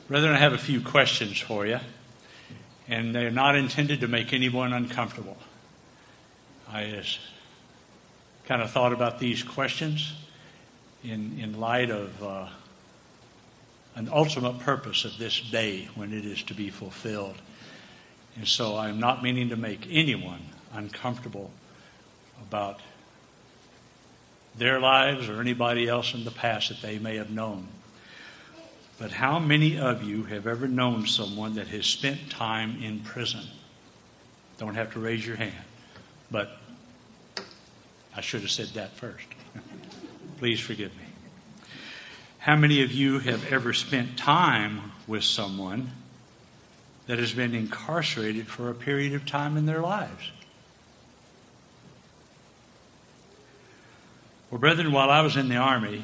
Brethren, I have a few questions for you, and they're not intended to make anyone uncomfortable. I just kind of thought about these questions in light of an ultimate purpose of this day when it is to be fulfilled. And so I'm not meaning to make anyone uncomfortable about their lives or anybody else in the past that they may have known. But how many of you have ever known someone that has spent time in prison? Don't have to raise your hand, but I should have said that first. Please forgive me. How many of you have ever spent time with someone that has been incarcerated for a period of time in their lives? Well, brethren, while I was in the Army,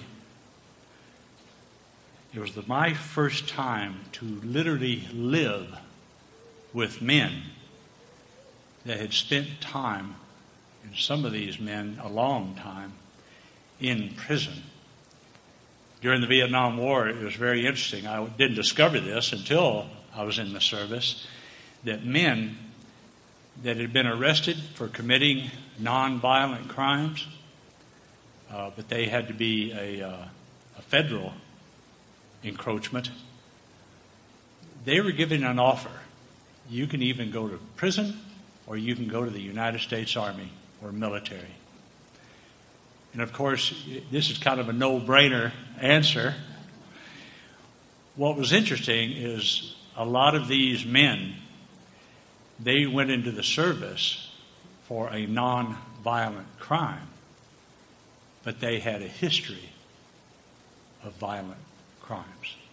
it was my first time to literally live with men that had spent time, and some of these men a long time, in prison. During the Vietnam War, it was very interesting. I didn't discover this until I was in the service, that men that had been arrested for committing nonviolent crimes, but they had to be a federal encroachment, they were given an offer. You can even go to prison or you can go to the United States Army or military. And of course, this is kind of a no-brainer answer. What was interesting is a lot of these men, they went into the service for a non-violent crime, but they had a history of violent crimes.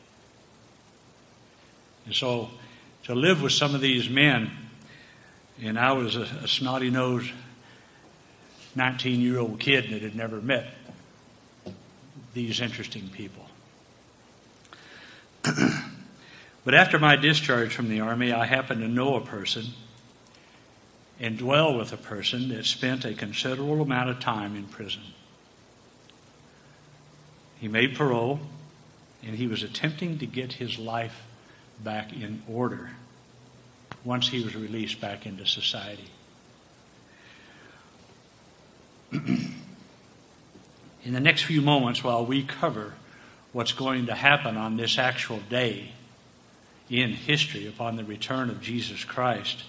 And so to live with some of these men, and I was a snotty-nosed 19-year-old kid that had never met these interesting people. But after my discharge from the Army, I happened to know a person and dwell with a person that spent a considerable amount of time in prison. He made parole, and he was attempting to get his life back in order once he was released back into society. In the next few moments, while we cover what's going to happen on this actual day in history upon the return of Jesus Christ,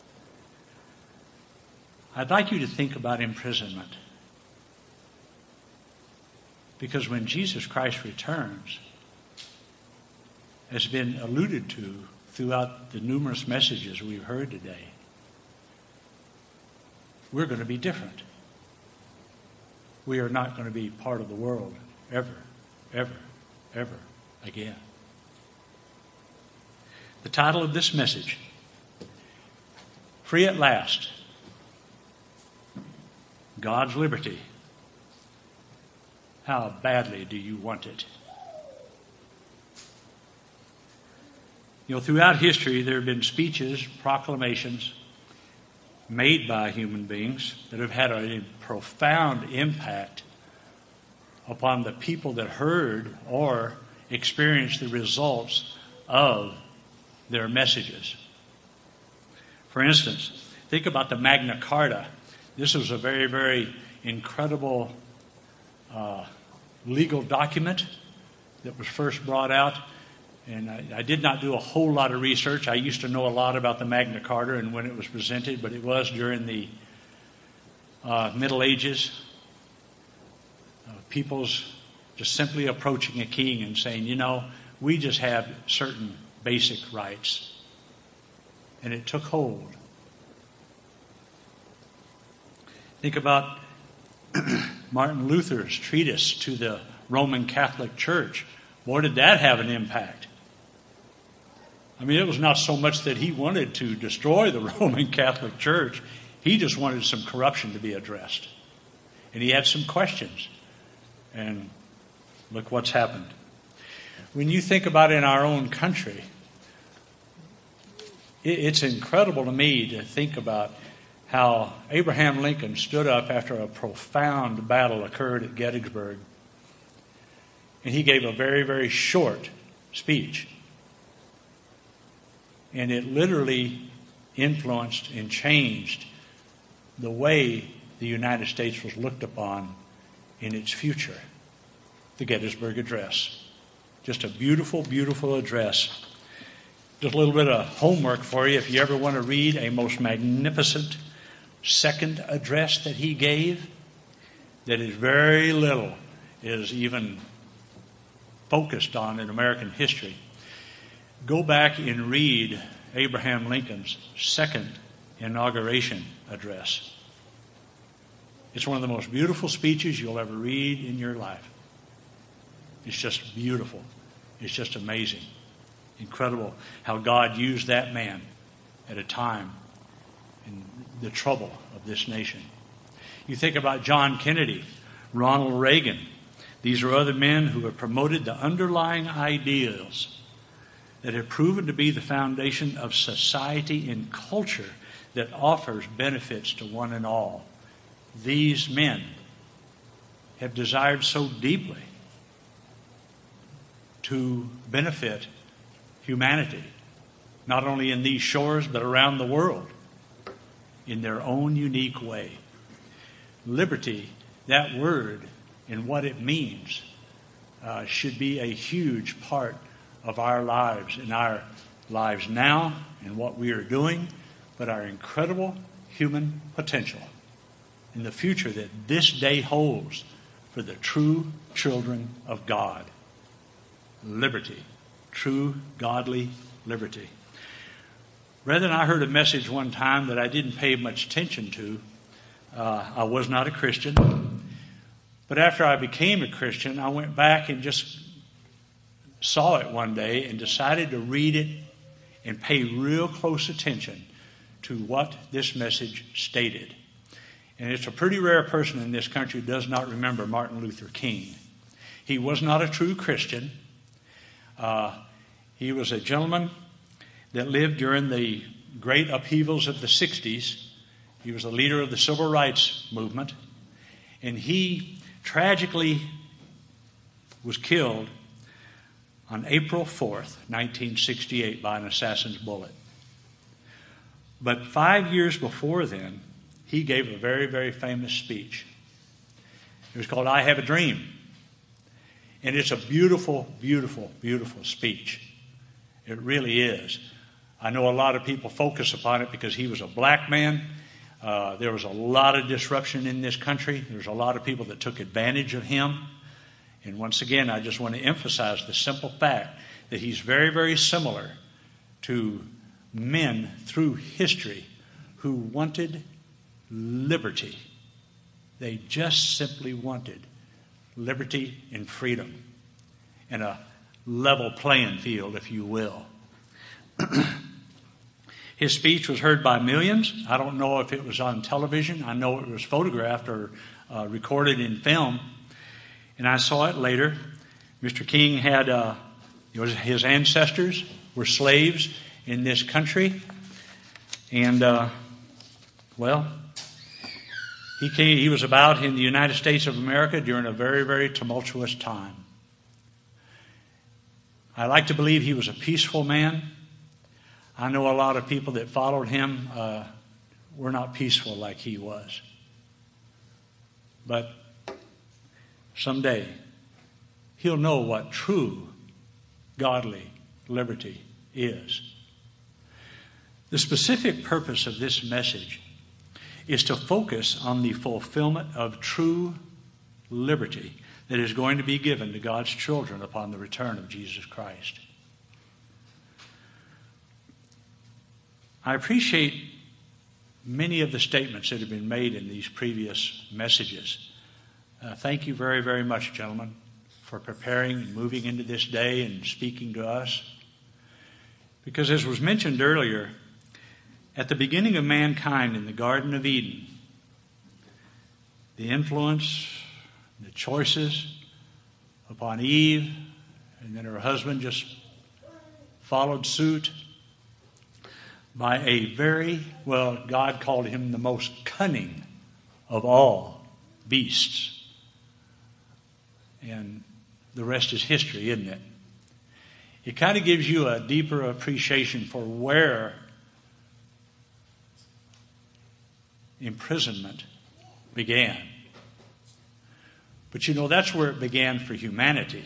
I'd like you to think about imprisonment. Because when Jesus Christ returns, has been alluded to throughout the numerous messages we've heard today, we're going to be different. We are not going to be part of the world ever, ever, ever again. The title of this message, Free at Last, God's Liberty. How badly do you want it? You know, throughout history, there have been speeches, proclamations made by human beings that have had a profound impact upon the people that heard or experienced the results of their messages. For instance, think about the Magna Carta. This was a very, very incredible legal document that was first brought out. And I did not do a whole lot of research. I used to know a lot about the Magna Carta and when it was presented, but it was during the Middle Ages. People's just simply approaching a king and saying, you know, we just have certain basic rights. And it took hold. Think about Martin Luther's treatise to the Roman Catholic Church. Boy, did that have an impact. I mean, it was not so much that he wanted to destroy the Roman Catholic Church. He just wanted some corruption to be addressed. And he had some questions. And look what's happened. When you think about in our own country, it's incredible to me to think about how Abraham Lincoln stood up after a profound battle occurred at Gettysburg. And he gave a very, very short speech. And it literally influenced and changed the way the United States was looked upon in its future. The Gettysburg Address. Just a beautiful, beautiful address. Just a little bit of homework for you if you ever want to read a most magnificent second address that he gave, that is very little is even focused on in American history. Go back and read Abraham Lincoln's second inauguration address. It's one of the most beautiful speeches you'll ever read in your life. It's just beautiful. It's just amazing. Incredible how God used that man at a time in the trouble of this nation. You think about John Kennedy, Ronald Reagan. These are other men who have promoted the underlying ideals that have proven to be the foundation of society and culture that offers benefits to one and all. These men have desired so deeply to benefit humanity, not only in these shores but around the world, in their own unique way. Liberty, that word and what it means, should be a huge part of our lives, in our lives now and what we are doing, but our incredible human potential in the future that this day holds for the true children of God. Liberty, true godly liberty. Brethren, I heard a message one time that I didn't pay much attention to. I was not a Christian. But after I became a Christian, I went back and just saw it one day and decided to read it and pay real close attention to what this message stated. And it's a pretty rare person in this country who does not remember Martin Luther King. He was not a true Christian. He was a gentleman that lived during the great upheavals of the 60s. He was a leader of the civil rights movement. And he tragically was killed on April 4th, 1968, by an assassin's bullet. But 5 years before then, he gave a very, very famous speech. It was called I Have a Dream. And it's a beautiful, beautiful, beautiful speech. It really is. I know a lot of people focus upon it because he was a black man. There was a lot of disruption in this country. There's a lot of people that took advantage of him. And once again, I just want to emphasize the simple fact that he's very, very similar to men through history who wanted liberty. They just simply wanted liberty and freedom and a level playing field, if you will. His speech was heard by millions. I don't know if it was on television. I know it was photographed or recorded in film. And I saw it later. Mr. King had, his ancestors were slaves in this country. And, he was about in the United States of America during a very, very tumultuous time. I like to believe he was a peaceful man. I know a lot of people that followed him were not peaceful like he was. But someday, he'll know what true godly liberty is. The specific purpose of this message is to focus on the fulfillment of true liberty that is going to be given to God's children upon the return of Jesus Christ. I appreciate many of the statements that have been made in these previous messages. Thank you very, very much, gentlemen, for preparing and moving into this day and speaking to us. Because as was mentioned earlier, at the beginning of mankind in the Garden of Eden, the influence, the choices upon Eve, and then her husband just followed suit by a God called him the most cunning of all beasts. And the rest is history, isn't it? it kind of gives you a deeper appreciation for where imprisonment began. But you know, that's where it began for humanity.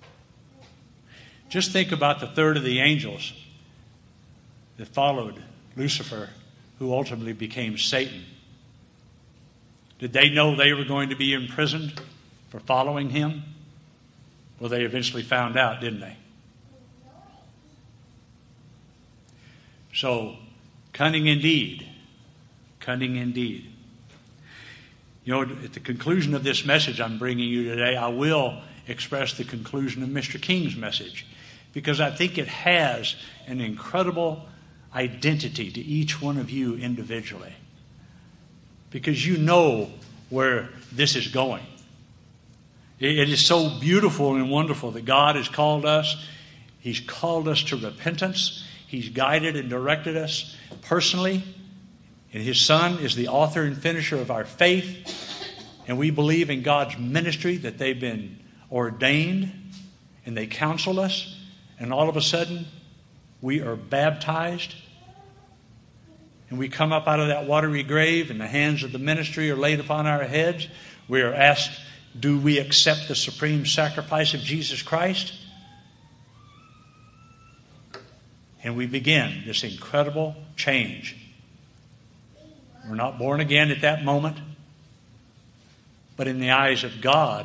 Just think about the third of the angels that followed Lucifer, who ultimately became Satan. Did they know they were going to be imprisoned for following him? Well, they eventually found out, didn't they? So, cunning indeed. Cunning indeed. You know, at the conclusion of this message I'm bringing you today, I will express the conclusion of Mr. King's message, because I think it has an incredible identity to each one of you individually. Because you know where this is going. It is so beautiful and wonderful that God has called us. He's called us to repentance. He's guided and directed us personally. And His Son is the author and finisher of our faith. And we believe in God's ministry, that they've been ordained and they counsel us. And all of a sudden, we are baptized. And we come up out of that watery grave, and the hands of the ministry are laid upon our heads. We are asked, do we accept the supreme sacrifice of Jesus Christ? And we begin this incredible change. We're not born again at that moment, but in the eyes of God,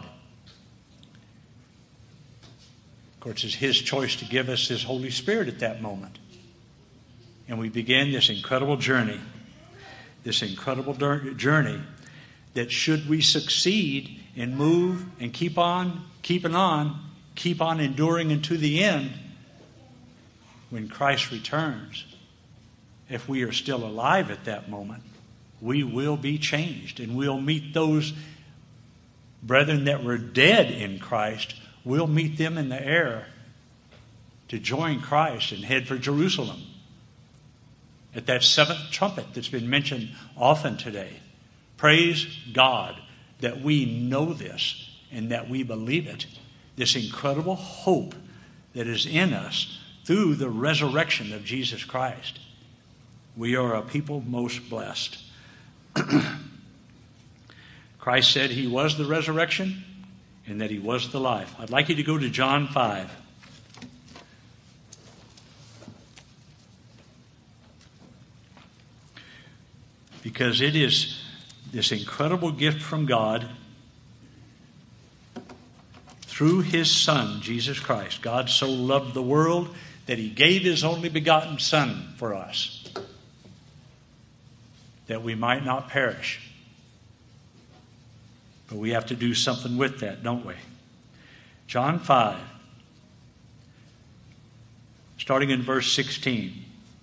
of course, it's His choice to give us His Holy Spirit at that moment. And we begin this incredible journey. This incredible journey that, should we succeed and move and keep on enduring unto the end, when Christ returns, if we are still alive at that moment, we will be changed, and we'll meet those brethren that were dead in Christ. We'll meet them in the air to join Christ and head for Jerusalem. At that seventh trumpet that's been mentioned often today. Praise God that we know this and that we believe it. This incredible hope that is in us through the resurrection of Jesus Christ. We are a people most blessed. Christ said He was the resurrection and that He was the life. I'd like you to go to John 5. Because it is this incredible gift from God through His Son, Jesus Christ. God so loved the world that He gave His only begotten Son for us, that we might not perish. But we have to do something with that, don't we? John 5, starting in verse 16.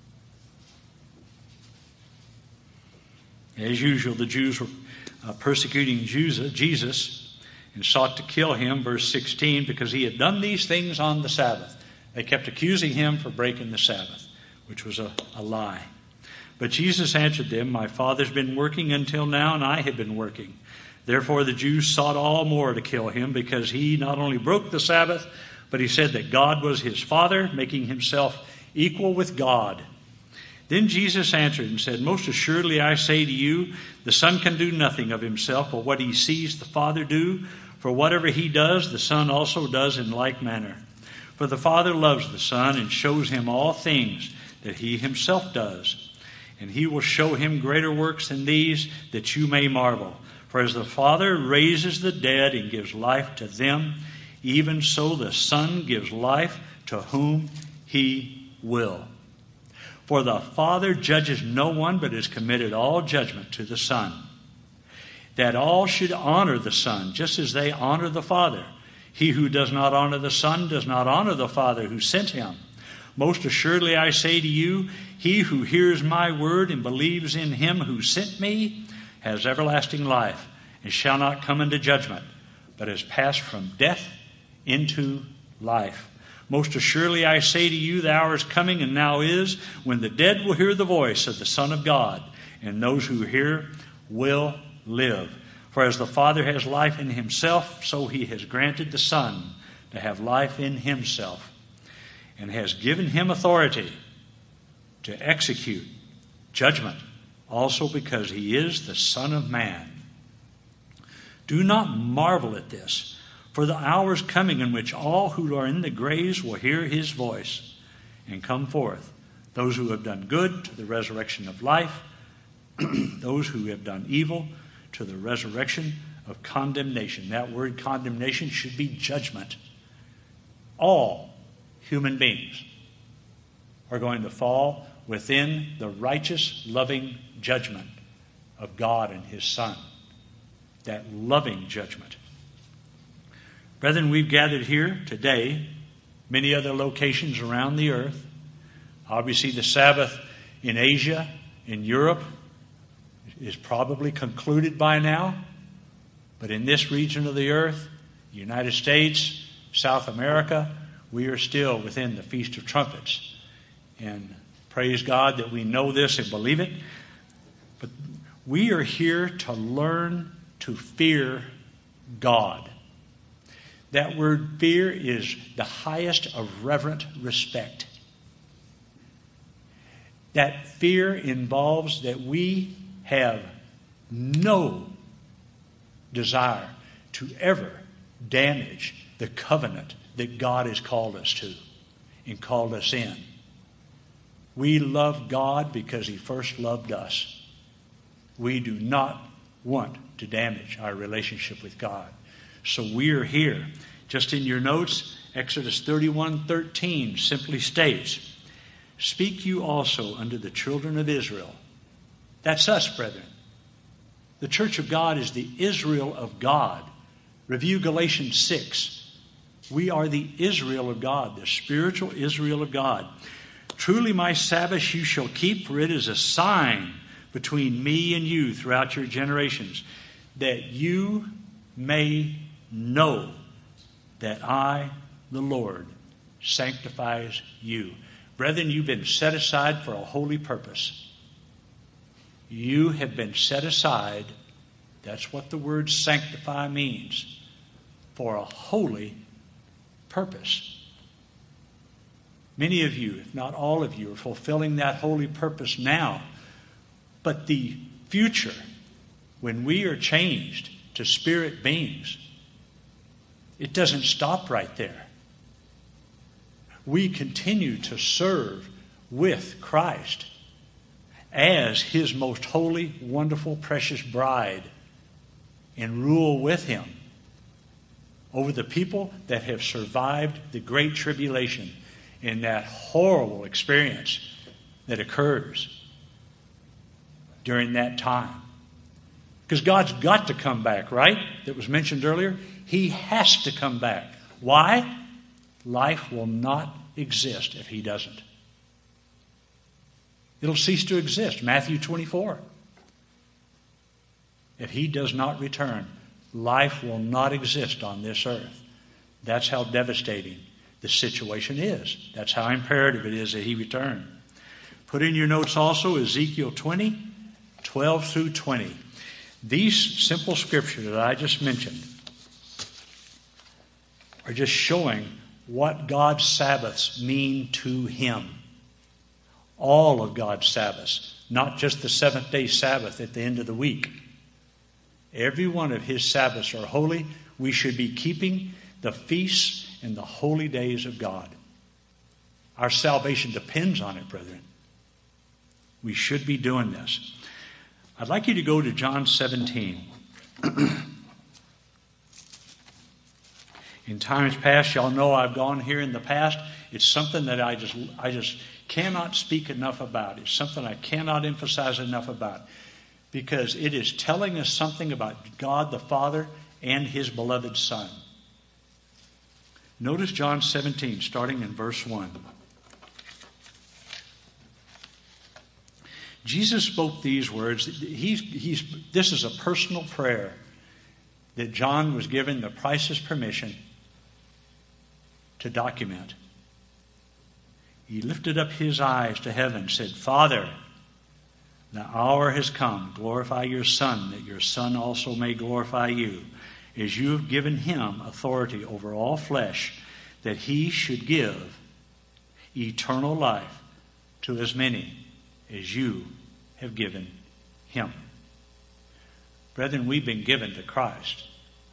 As usual, the Jews were persecuting Jesus and sought to kill Him, verse 16, because He had done these things on the Sabbath. They kept accusing Him for breaking the Sabbath, which was a lie. But Jesus answered them, "My Father's been working until now, and I have been working." Therefore the Jews sought all more to kill Him, because He not only broke the Sabbath, but He said that God was His Father, making Himself equal with God. Then Jesus answered and said, "Most assuredly I say to you, the Son can do nothing of Himself, but what He sees the Father do. For whatever He does, the Son also does in like manner. For the Father loves the Son and shows Him all things that He Himself does. And He will show Him greater works than these, that you may marvel. For as the Father raises the dead and gives life to them, even so the Son gives life to whom He will. For the Father judges no one, but has committed all judgment to the Son, that all should honor the Son, just as they honor the Father. He who does not honor the Son does not honor the Father who sent Him. Most assuredly I say to you, he who hears my word and believes in Him who sent me has everlasting life, and shall not come into judgment, but has passed from death into life. Most assuredly I say to you, the hour is coming, and now is, when the dead will hear the voice of the Son of God, and those who hear will live. For as the Father has life in Himself, so He has granted the Son to have life in Himself. and has given him authority to execute judgment, also because he is the Son of Man. Do not marvel at this, for the hour is coming in which all who are in the graves will hear his voice and come forth. Those who have done good to the resurrection of life, those who have done evil to the resurrection of condemnation. That word condemnation should be judgment. All human beings are going to fall within the righteous, loving judgment of God and his Son. That loving judgment. Brethren, we've gathered here today, many other locations around the earth. Obviously, the Sabbath in Asia, in Europe, is probably concluded by now. But in this region of the earth, the United States, South America, we are still within the Feast of Trumpets. And praise God that we know this and believe it. But we are here to learn to fear God. That word fear is the highest of reverent respect. That fear involves that we have no desire to ever damage the covenant that God has called us to and called us in. We love God because he first loved us. We do not want to damage our relationship with God. So we are here. Just in your notes, Exodus 31:13 simply states, "Speak you also unto the children of Israel." That's us, brethren. The church of God is the Israel of God. Review Galatians 6. We are the Israel of God, the spiritual Israel of God. "Truly my Sabbath you shall keep, for it is a sign between me and you throughout your generations, that you may know that I, the Lord, sanctifies you." Brethren, you've been set aside for a holy purpose. You have been set aside, that's what the word sanctify means, for a holy purpose. Many of you, if not all of you, are fulfilling that holy purpose now. But the future, when we are changed to spirit beings, it doesn't stop right there. We continue to serve with Christ as his most holy, wonderful, precious bride and rule with him over the people that have survived the great tribulation and that horrible experience that occurs during that time. Because God's got to come back, right? That was mentioned earlier. He has to come back. Why? Life will not exist if he doesn't. It'll cease to exist. Matthew 24. If he does not return, life will not exist on this earth. That's how devastating the situation is. That's how imperative it is that he return. Put in your notes also Ezekiel 20, 12 through 20. These simple scriptures that I just mentioned are just showing what God's Sabbaths mean to him. All of God's Sabbaths, not just the seventh-day Sabbath at the end of the week. Every one of his Sabbaths are holy. We should be keeping the feasts and the holy days of God. Our salvation depends on it, brethren. We should be doing this. I'd like you to go to John 17. In times past, y'all know I've gone here in the past. It's something that I just cannot speak enough about. It's something I cannot emphasize enough about. Because it is telling us something about God the Father and his beloved Son. Notice John 17, starting in verse 1. Jesus spoke these words. This is a personal prayer that John was given the priceless permission to document. He lifted up his eyes to heaven and said, "Father, the hour has come. Glorify your Son, that your Son also may glorify you, as you have given him authority over all flesh, that he should give eternal life to as many as you have given him. Brethren, we've been given to Christ.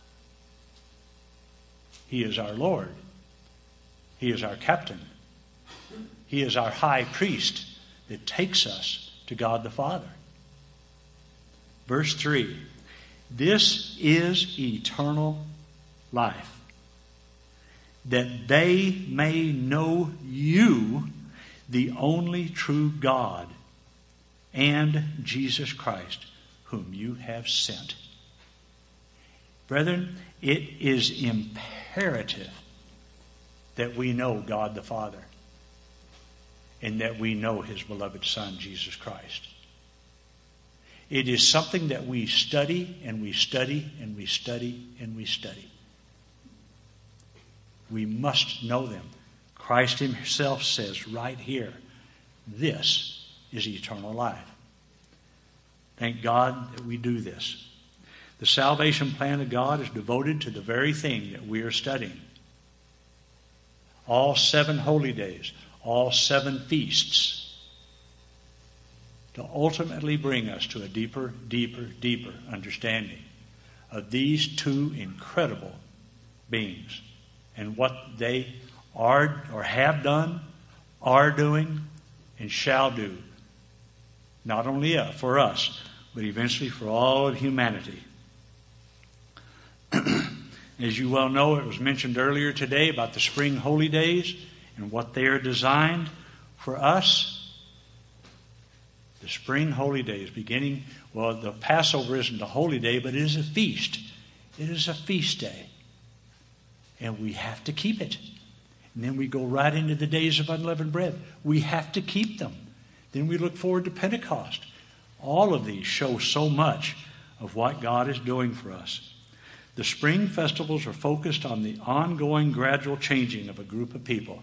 He is our Lord. He is our captain. He is our high priest that takes us to God the Father. Verse 3, this is eternal life, that they may know you, the only true God, and Jesus Christ, whom you have sent. Brethren, it is imperative that we know God the Father and that we know his beloved Son, Jesus Christ. It is something that we study and we study and we study and we study. We must know them. Christ himself says right here, this is eternal life. Thank God that we do this. The salvation plan of God is devoted to the very thing that we are studying. All 7 holy days, all 7 feasts, to ultimately bring us to a deeper, deeper, deeper understanding of these 2 incredible beings and what they are or have done, are doing, and shall do. Not only for us, but eventually for all of humanity. As you well know, it was mentioned earlier today about the spring holy days and what they are designed for us. The spring holy days beginning, well, the Passover isn't a holy day, but it is a feast. It is a feast day. And we have to keep it. And then we go right into the days of unleavened bread. We have to keep them. Then we look forward to Pentecost. All of these show so much of what God is doing for us. The spring festivals are focused on the ongoing gradual changing of a group of people,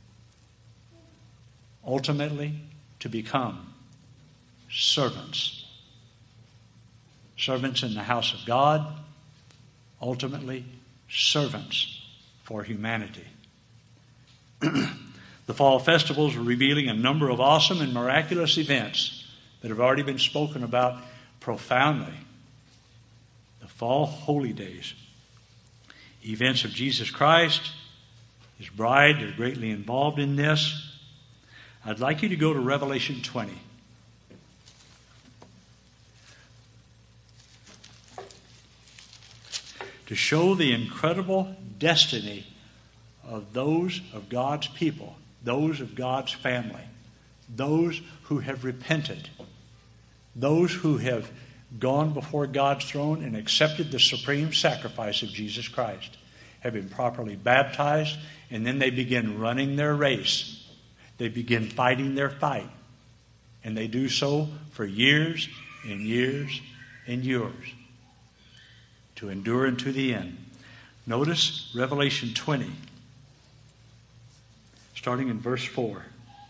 ultimately to become servants. Servants in the house of God, ultimately servants for humanity. The fall festivals are revealing a number of awesome and miraculous events that have already been spoken about profoundly. The fall holy days. Events of Jesus Christ, his bride, they're greatly involved in this. I'd like you to go to Revelation 20. To show the incredible destiny of those of God's people, those of God's family, those who have repented, those who have gone before God's throne and accepted the supreme sacrifice of Jesus Christ, have been properly baptized, and then they begin running their race. They begin fighting their fight. And they do so for years and years and years to endure unto the end. Notice Revelation 20, starting in verse 4.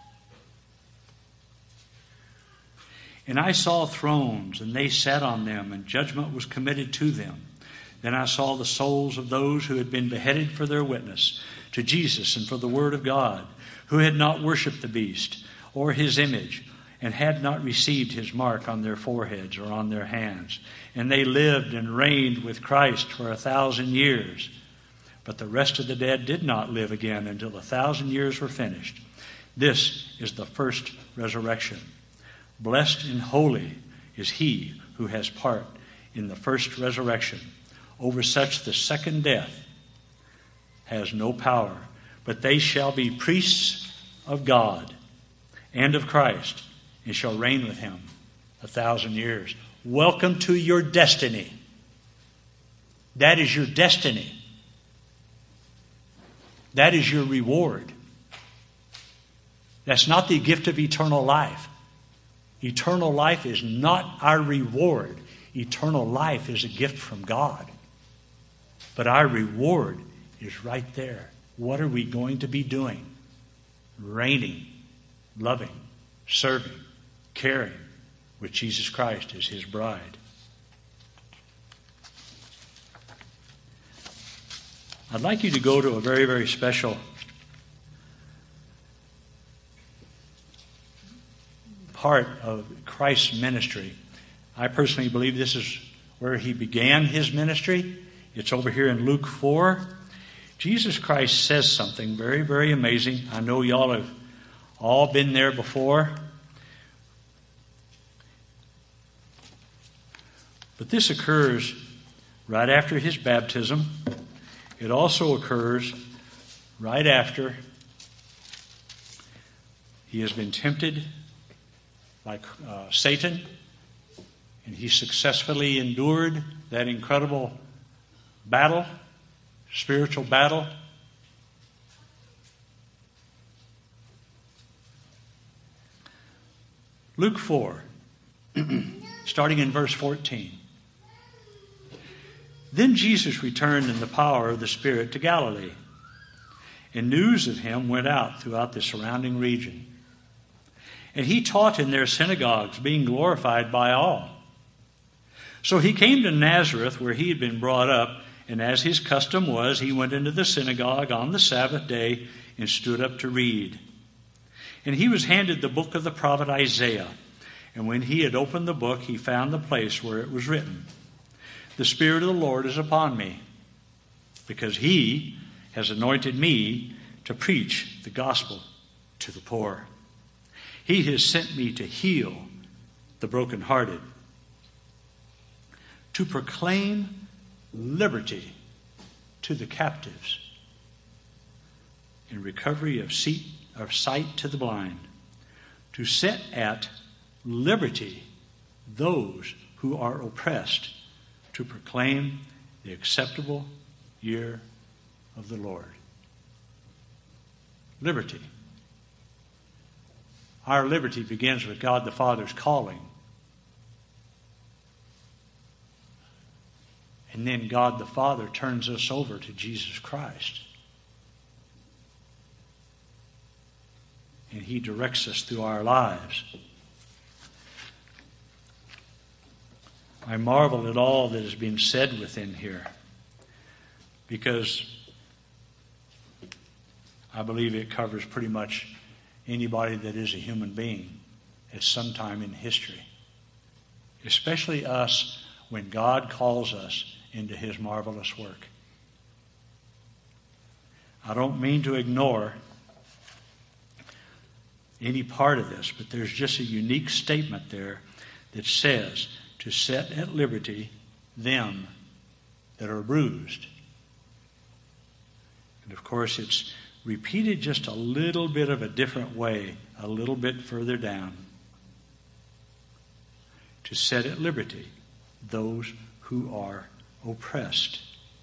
And I saw thrones, and they sat on them, and judgment was committed to them. Then I saw the souls of those who had been beheaded for their witness to Jesus and for the word of God, who had not worshipped the beast or his image, and had not received his mark on their foreheads or on their hands. And they lived and reigned with Christ for 1,000 years. But the rest of the dead did not live again until 1,000 years were finished. This is the first resurrection. Blessed and holy is he who has part in the first resurrection. Over such the second death has no power, but they shall be priests of God and of Christ, and shall reign with him 1,000 years. Welcome to your destiny. That is your destiny. That is your reward. That's not the gift of eternal life. Eternal life is not our reward. Eternal life is a gift from God. But our reward is right there. What are we going to be doing? Reigning, loving, serving, caring with Jesus Christ as his bride. I'd like you to go to a very, very special part of Christ's ministry. I personally believe this is where he began his ministry. It's over here in Luke 4. Jesus Christ says something very, very amazing. I know y'all have all been there before. But this occurs right after his baptism. It also occurs right after he has been tempted by Satan, and he successfully endured that incredible battle, spiritual battle. Luke 4, starting in verse 14. Then Jesus returned in the power of the Spirit to Galilee, and news of him went out throughout the surrounding region. And he taught in their synagogues, being glorified by all. So he came to Nazareth, where he had been brought up, and as his custom was, he went into the synagogue on the Sabbath day and stood up to read. And he was handed the book of the prophet Isaiah. And when he had opened the book, he found the place where it was written, "The Spirit of the Lord is upon me, because he has anointed me to preach the gospel to the poor. He has sent me to heal the brokenhearted, to proclaim liberty to the captives, and recovery of sight to the blind, to set at liberty those who are oppressed, to proclaim the acceptable year of the Lord." Liberty. Our liberty begins with God the Father's calling. And then God the Father turns us over to Jesus Christ. And he directs us through our lives. I marvel at all that is being said within here, because I believe it covers pretty much anybody that is a human being at some time in history, especially us when God calls us into his marvelous work. I don't mean to ignore any part of this, but there's just a unique statement there that says to set at liberty them that are bruised. And of course, it's repeated just a little bit of a different way, a little bit further down. To set at liberty those who are oppressed.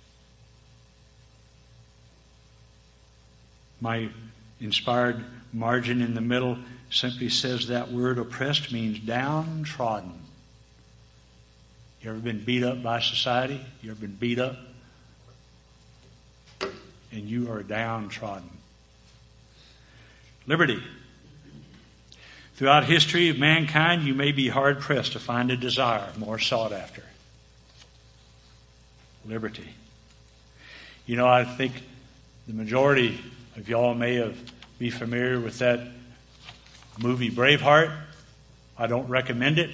My inspired margin in the middle simply says that word oppressed means downtrodden. You ever been beat up by society? You ever been beat up? And you are downtrodden. Liberty. Throughout history of mankind, you may be hard-pressed to find a desire more sought after. Liberty. You know, I think the majority of y'all may be familiar with that movie Braveheart. I don't recommend it.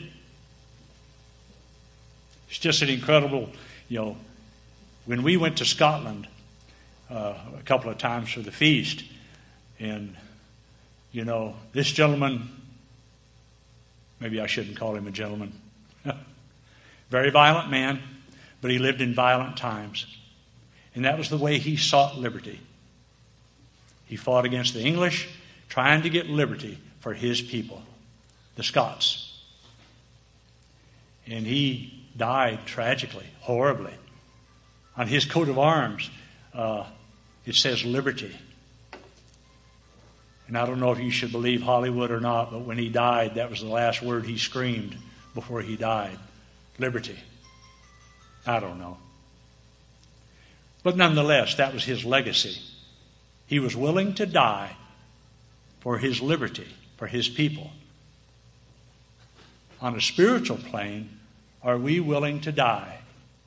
It's just an incredible, when we went to Scotland a couple of times for the feast, and, this gentleman, maybe I shouldn't call him a gentleman, very violent man, but he lived in violent times. And that was the way he sought liberty. He fought against the English, trying to get liberty for his people, the Scots. And he died tragically, horribly. On his coat of arms, it says liberty. And I don't know if you should believe Hollywood or not, but when he died, that was the last word he screamed before he died. Liberty. I don't know. But nonetheless, that was his legacy. He was willing to die for his liberty, for his people. On a spiritual plane, are we willing to die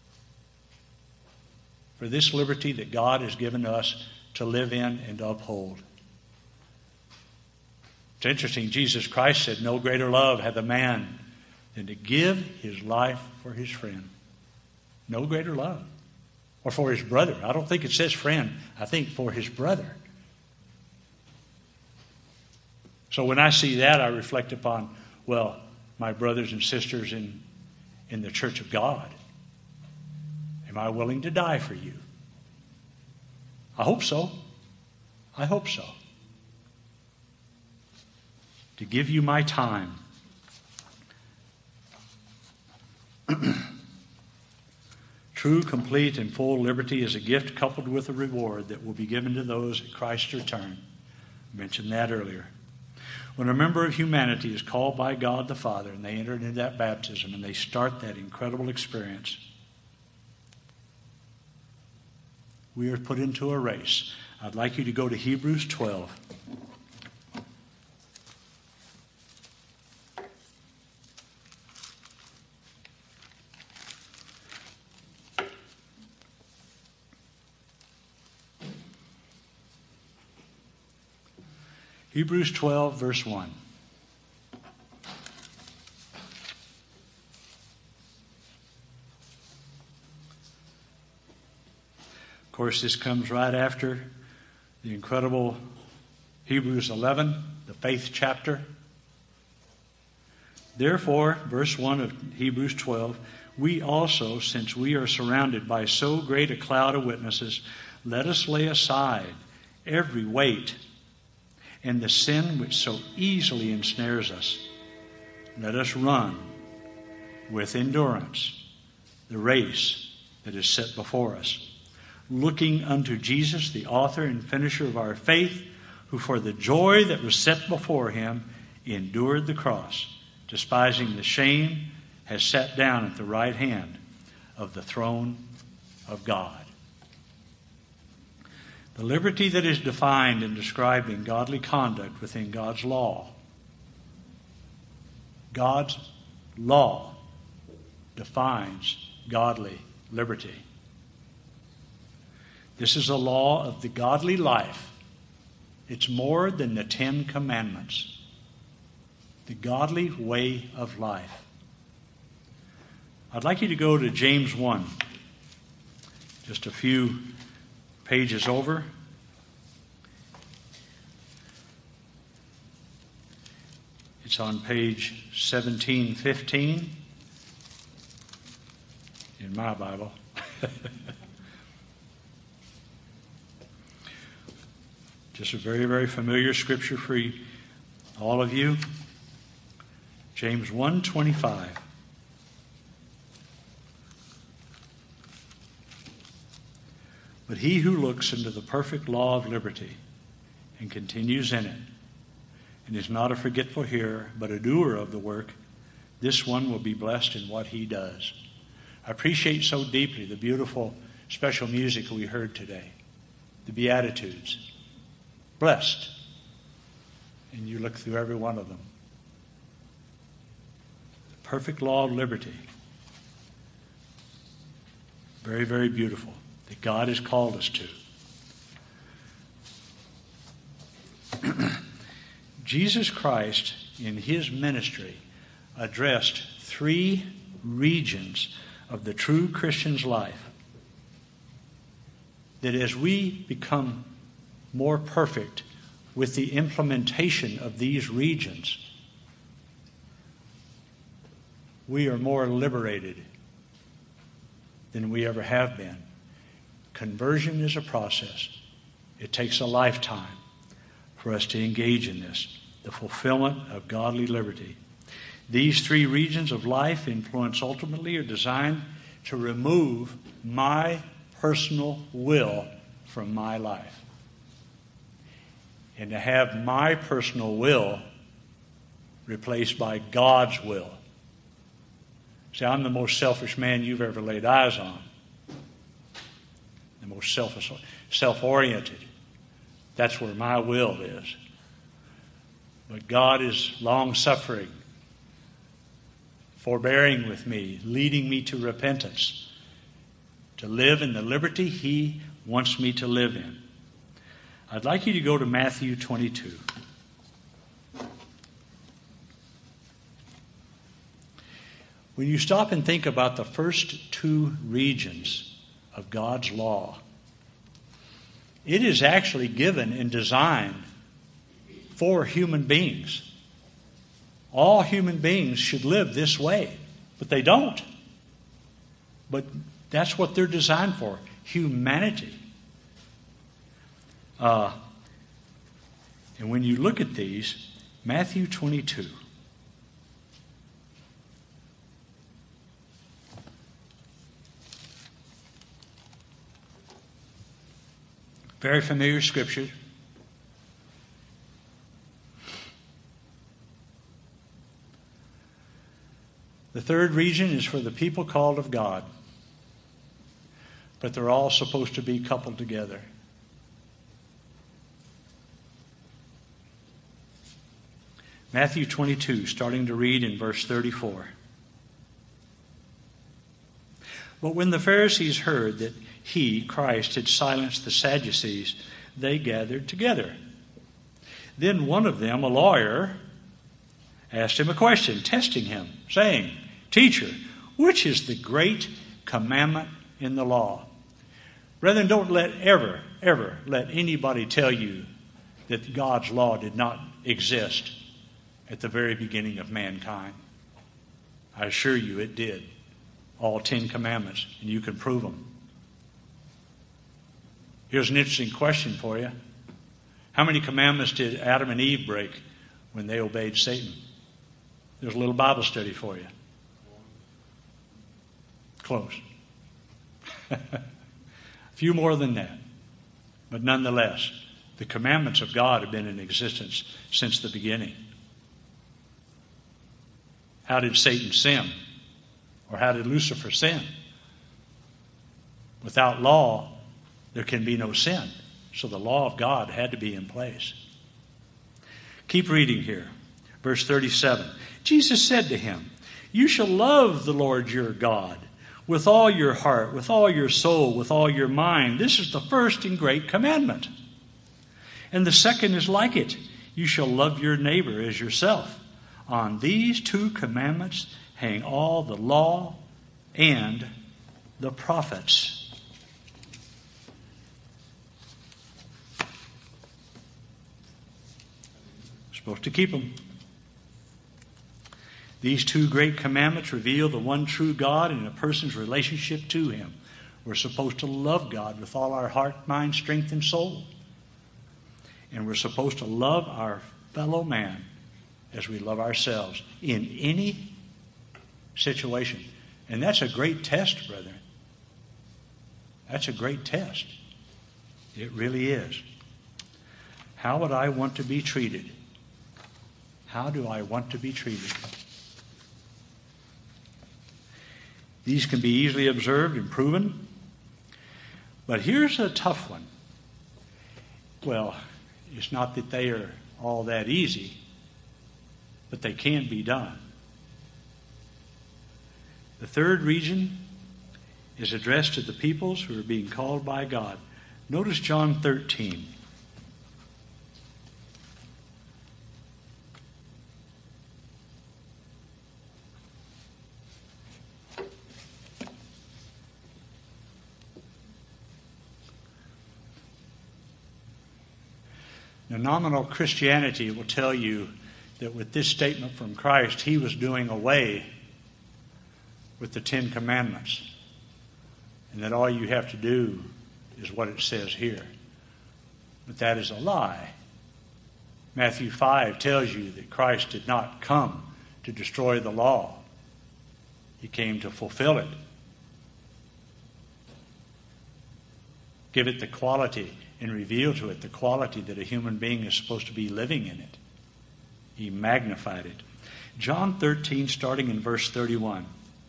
for this liberty that God has given us to live in and to uphold? It's interesting, Jesus Christ said, no greater love hath a man than to give his life for his friend. No greater love. Or for his brother. I don't think it says friend. I think for his brother. So when I see that, I reflect upon, well, my brothers and sisters in the church of God. Am I willing to die for you? I hope so. I hope so. To give you my time. True, complete, and full liberty is a gift coupled with a reward that will be given to those at Christ's return. I mentioned that earlier. When a member of humanity is called by God the Father and they enter into that baptism and they start that incredible experience, we are put into a race. I'd like you to go to Hebrews 12. Hebrews 12, verse 1. Of course, this comes right after the incredible Hebrews 11, the faith chapter. Therefore, verse 1 of Hebrews 12, we also, since we are surrounded by so great a cloud of witnesses, let us lay aside every weight and the sin which so easily ensnares us. Let us run with endurance the race that is set before us, looking unto Jesus, the author and finisher of our faith, who for the joy that was set before him endured the cross, despising the shame, has sat down at the right hand of the throne of God. The liberty that is defined and described in godly conduct within God's law. God's law defines godly liberty. This is a law of the godly life. It's more than the 10 Commandments. The godly way of life. I'd like you to go to James 1. Just a few pages over. It's on page 1715 in my Bible. Just a very, very familiar scripture for all of you. James 1:25. But he who looks into the perfect law of liberty and continues in it, and is not a forgetful hearer, but a doer of the work, this one will be blessed in what he does. I appreciate so deeply the beautiful special music we heard today. The Beatitudes. Blessed. And you look through every one of them. The perfect law of liberty. Very, very beautiful. That God has called us to. Jesus Christ, in his ministry, addressed 3 regions of the true Christian's life. That as we become more perfect with the implementation of these regions, we are more liberated than we ever have been. Conversion is a process. It takes a lifetime for us to engage in this, the fulfillment of godly liberty. These 3 regions of life influence ultimately are designed to remove my personal will from my life. And to have my personal will replaced by God's will. See, I'm the most selfish man you've ever laid eyes on. The most self-oriented. That's where my will is. But God is long-suffering, forbearing with me, leading me to repentance, to live in the liberty he wants me to live in. I'd like you to go to Matthew 22. When you stop and think about the first two regions of God's law, it is actually given and designed for human beings. All human beings should live this way, but they don't. But that's what they're designed for, humanity. And when you look at these, Matthew 22. Very familiar scripture. The third region is for the people called of God. But they're all supposed to be coupled together. Matthew 22, starting to read in verse 34. But when the Pharisees heard that he, Christ, had silenced the Sadducees, they gathered together. Then one of them, a lawyer, asked him a question, testing him, saying, Teacher, which is the great commandment in the law? Brethren, don't ever let anybody tell you that God's law did not exist at the very beginning of mankind. I assure you it did. All 10 commandments, and you can prove them. Here's an interesting question for you. How many commandments did Adam and Eve break when they obeyed Satan? There's a little Bible study for you. Close. A few more than that. But nonetheless, the commandments of God have been in existence since the beginning. How did Satan sin? Or how did Lucifer sin? Without law, there can be no sin. So the law of God had to be in place. Keep reading here. Verse 37. Jesus said to him, You shall love the Lord your God with all your heart, with all your soul, with all your mind. This is the first and great commandment. And the second is like it. You shall love your neighbor as yourself. On these 2 commandments hang all the law and the prophets. Supposed to keep them. These 2 great commandments reveal the one true God and a person's relationship to Him. We're supposed to love God with all our heart, mind, strength, and soul. And we're supposed to love our fellow man as we love ourselves in any situation. And that's a great test, brethren. That's a great test. It really is. How would I want to be treated? How do I want to be treated? These can be easily observed and proven. But here's a tough one. Well, it's not that they are all that easy, but they can be done. The third region is addressed to the peoples who are being called by God. Notice John 13. Now, nominal Christianity will tell you that with this statement from Christ, He was doing away with the 10 commandments. And that all you have to do is what it says here. But that is a lie. Matthew 5 tells you that Christ did not come to destroy the law. He came to fulfill it. Give it the quality and reveal to it the quality that a human being is supposed to be living in it. He magnified it. John 13, starting in verse 31.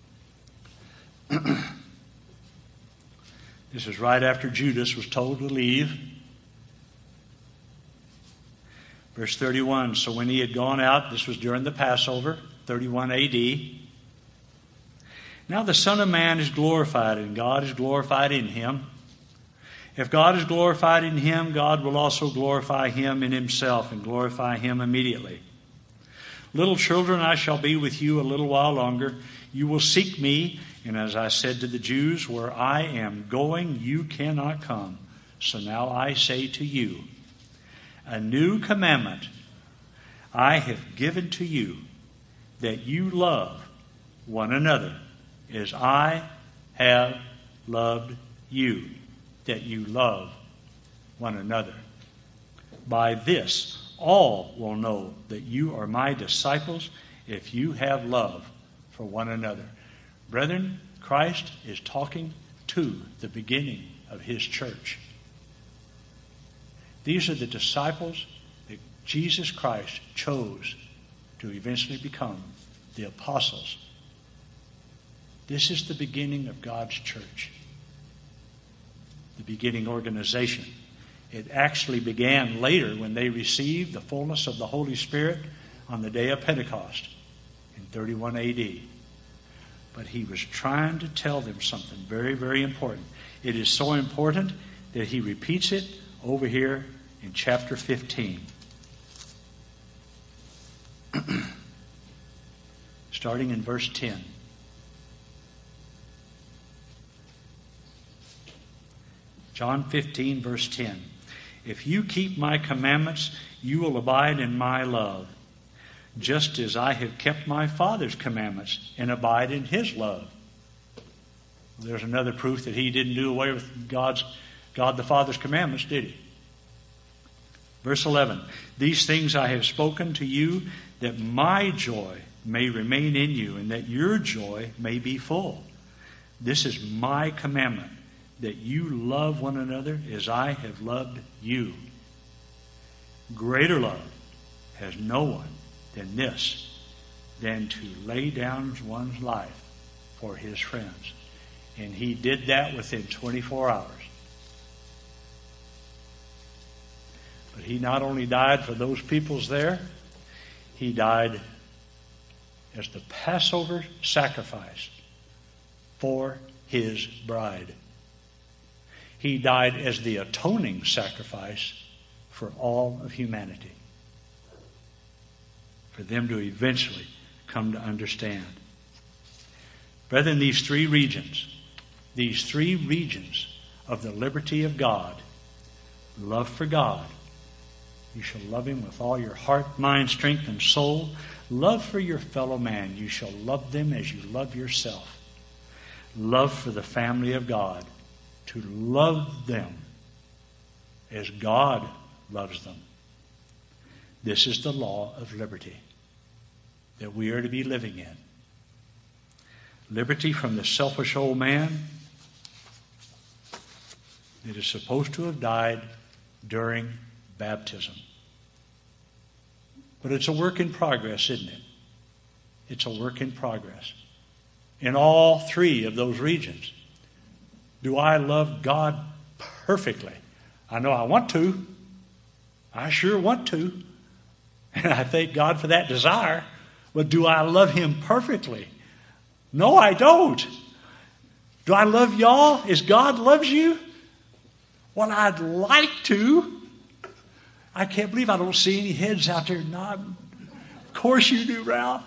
This is right after Judas was told to leave. Verse 31, so when he had gone out, this was during the Passover, 31 A.D. Now the Son of Man is glorified, and God is glorified in Him. If God is glorified in Him, God will also glorify Him in Himself and glorify Him immediately. Little children, I shall be with you a little while longer. You will seek me, and as I said to the Jews, where I am going, you cannot come. So now I say to you, a new commandment I have given to you, that you love one another as I have loved you, that you love one another. By this, all will know that you are my disciples if you have love for one another. Brethren, Christ is talking to the beginning of his church. These are the disciples that Jesus Christ chose to eventually become the apostles. This is the beginning of God's church, the beginning organization. It actually began later when they received the fullness of the Holy Spirit on the day of Pentecost in 31 A.D. But he was trying to tell them something very, very important. It is so important that he repeats it over here in chapter 15. Starting in verse 10. John 15, verse 10. If you keep my commandments, you will abide in my love, just as I have kept my Father's commandments and abide in his love. There's another proof that he didn't do away with God the Father's commandments, did he? Verse 11. These things I have spoken to you, that my joy may remain in you, and that your joy may be full. This is my commandment, that you love one another as I have loved you. Greater love has no one than this, than to lay down one's life for his friends. And he did that within 24 hours. But he not only died for those peoples there, he died as the Passover sacrifice for his bride. He died as the atoning sacrifice for all of humanity, for them to eventually come to understand. Brethren, these three regions of the liberty of God, love for God, you shall love him with all your heart, mind, strength, and soul. Love for your fellow man, you shall love them as you love yourself. Love for the family of God, to love them as God loves them. This is the law of liberty that we are to be living in. Liberty from the selfish old man that is supposed to have died during baptism. But it's a work in progress, isn't it? It's a work in progress. In all three of those regions, do I love God perfectly? I know I want to. I sure want to. And I thank God for that desire. But do I love him perfectly? No, I don't. Do I love y'all as God loves you? Well, I'd like to. I can't believe I don't see any heads out there nodding. Of course you do, Ralph.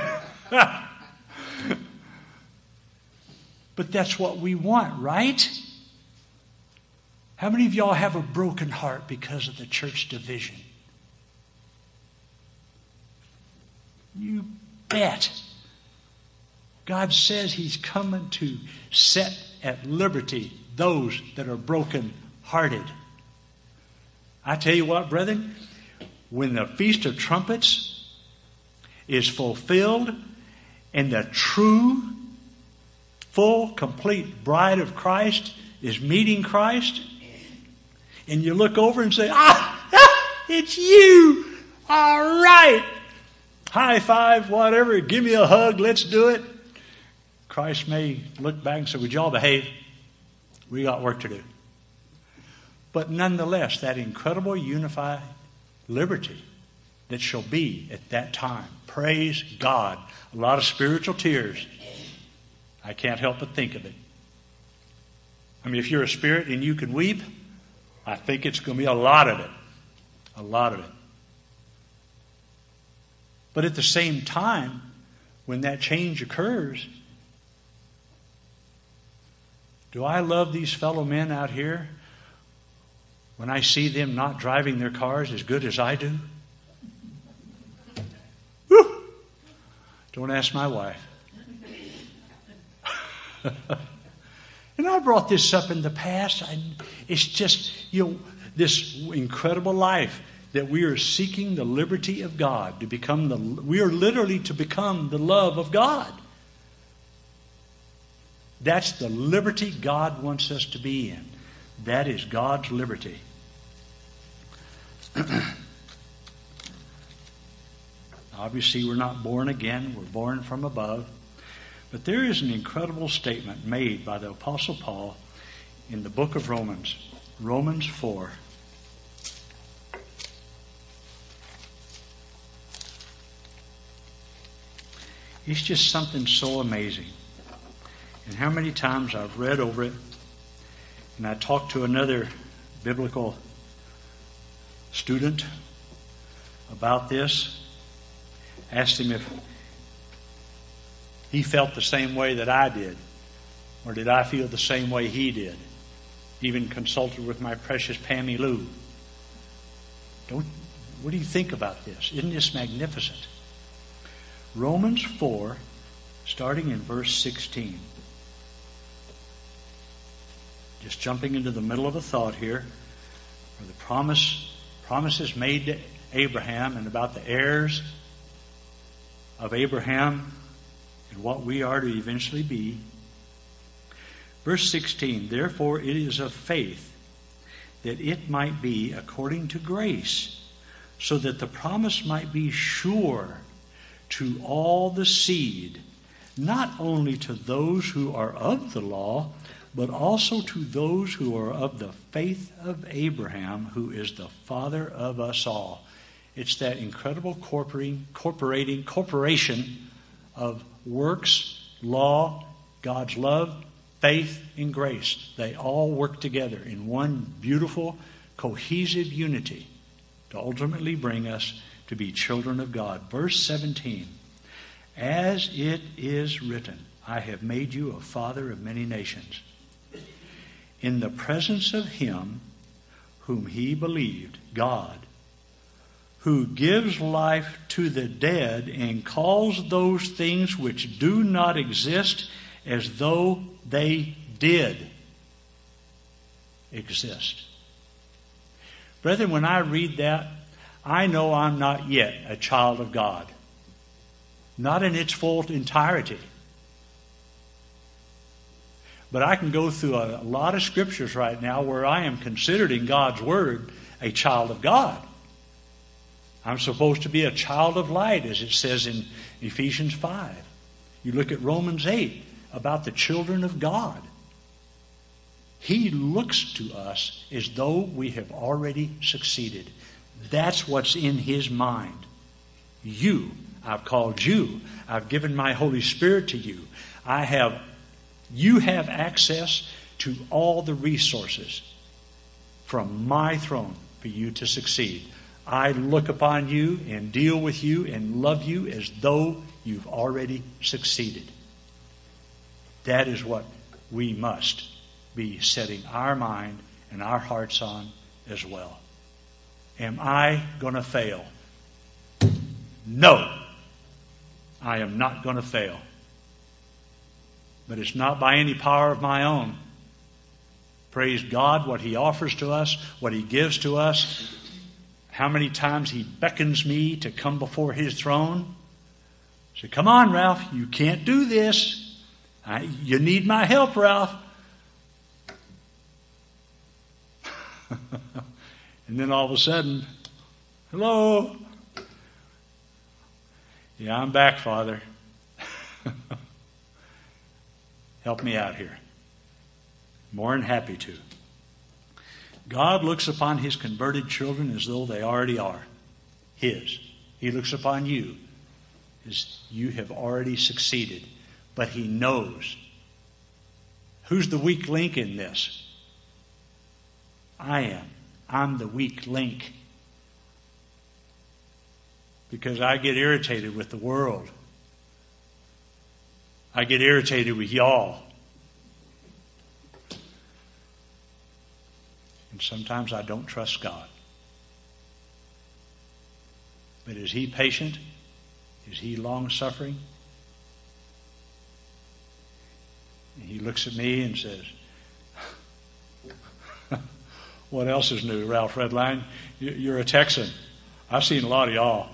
But that's what we want, right? How many of y'all have a broken heart because of the church division? You bet. God says he's coming to set at liberty those that are broken-hearted. I tell you what, brethren, when the Feast of Trumpets is fulfilled and the true, full, complete bride of Christ is meeting Christ, and you look over and say, it's you. All right. High five, whatever. Give me a hug. Let's do it. Christ may look back and say, would y'all behave? We got work to do. But nonetheless, that incredible unified liberty that shall be at that time. Praise God. A lot of spiritual tears. I can't help but think of it. I mean, if you're a spirit and you can weep, I think it's going to be a lot of it. A lot of it. But at the same time, when that change occurs, do I love these fellow men out here when I see them not driving their cars as good as I do? Woo! Don't ask my wife. And I brought this up in the past. It's just, this incredible life that we are seeking the liberty of God to become we are literally to become the love of God. That's the liberty God wants us to be in. That is God's liberty. Obviously, we're not born again. We're born from above. But there is an incredible statement made by the Apostle Paul in the book of Romans, Romans 4. It's just something so amazing. And how many times I've read over it, and I talked to another biblical student about this, asked him if he felt the same way that I did, or did I feel the same way he did. Even consulted with my precious Pammy Lou. What do you think about this? Isn't this magnificent? Romans 4, starting in verse 16. Just jumping into the middle of a thought here, where the promises made to Abraham and about the heirs of Abraham and what we are to eventually be. Verse 16, therefore it is of faith that it might be according to grace, so that the promise might be sure to all the seed, not only to those who are of the law, but also to those who are of the faith of Abraham, who is the father of us all. It's that incredible corporation of works, law, God's love, faith, and grace. They all work together in one beautiful, cohesive unity to ultimately bring us to be children of God. Verse 17, as it is written, I have made you a father of many nations, in the presence of him whom he believed, God, who gives life to the dead and calls those things which do not exist as though they did exist. Brethren, when I read that, I know I'm not yet a child of God. Not in its full entirety. But I can go through a lot of scriptures right now where I am considered in God's Word a child of God. I'm supposed to be a child of light, as it says in Ephesians 5. You look at Romans 8 about the children of God. He looks to us as though we have already succeeded. That's what's in His mind. I've called you. I've given my Holy Spirit to you. You have access to all the resources from my throne for you to succeed. I look upon you and deal with you and love you as though you've already succeeded. That is what we must be setting our mind and our hearts on as well. Am I going to fail? No. I am not going to fail. But it's not by any power of my own. Praise God, what He offers to us, what He gives to us. How many times He beckons me to come before His throne. Say, come on, Ralph, you can't do this. You need my help, Ralph. And then all of a sudden, hello. Yeah, I'm back, Father. Help me out here. More than happy to. God looks upon His converted children as though they already are His. He looks upon you as you have already succeeded. But He knows. Who's the weak link in this? I am. I'm the weak link. because I get irritated with the world. I get irritated with y'all. And sometimes I don't trust God. But is He patient? Is He long-suffering? And He looks at me and says, what else is new, Ralph Redline? You're a Texan. I've seen a lot of y'all.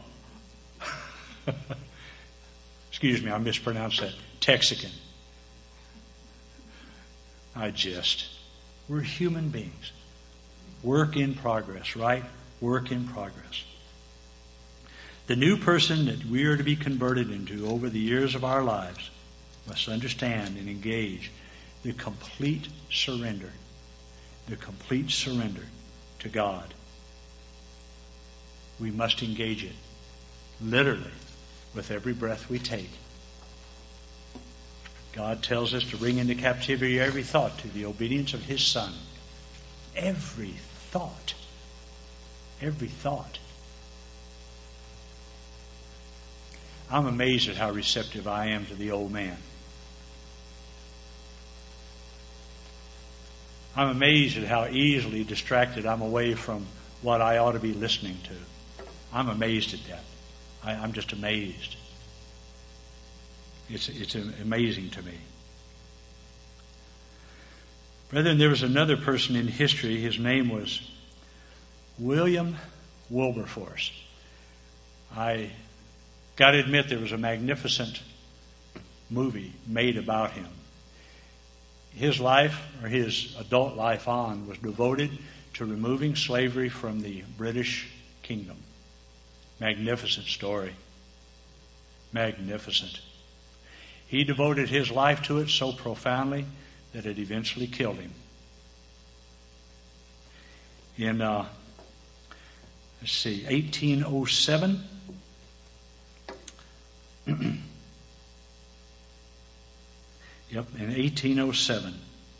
Excuse me, I mispronounced that. Texican. I jest. We're human beings. Work in progress, right? Work in progress. The new person that we are to be converted into over the years of our lives must understand and engage the complete surrender. The complete surrender to God. We must engage it, literally, with every breath we take. God tells us to bring into captivity every thought to the obedience of His Son. Every thought. Every thought. I'm amazed at how receptive I am to the old man. I'm amazed at how easily distracted I'm away from what I ought to be listening to. I'm amazed at that. I'm just amazed. It's amazing to me. Brethren, there was another person in history. His name was William Wilberforce. I got to admit there was a magnificent movie made about him. His life, or his adult life on, was devoted to removing slavery from the British kingdom. Magnificent story. Magnificent. He devoted his life to it so profoundly that it eventually killed him. In, 1807, Yep, in 1807,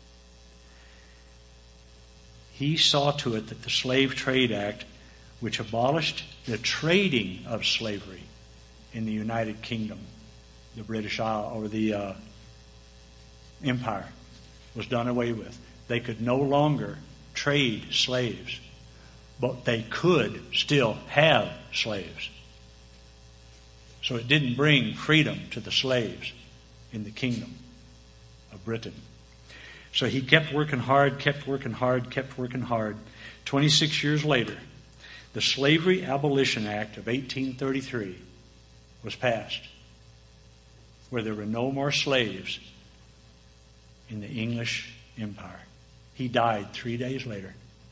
he saw to it that the Slave Trade Act, which abolished the trading of slavery in the United Kingdom, the British Isle, or the Empire, was done away with. They could no longer trade slaves, but they could still have slaves. So it didn't bring freedom to the slaves in the kingdom of Britain. So he kept working hard, kept working hard, kept working hard. 26 years later, the Slavery Abolition Act of 1833 was passed, where there were no more slaves in the English Empire. He died 3 days later,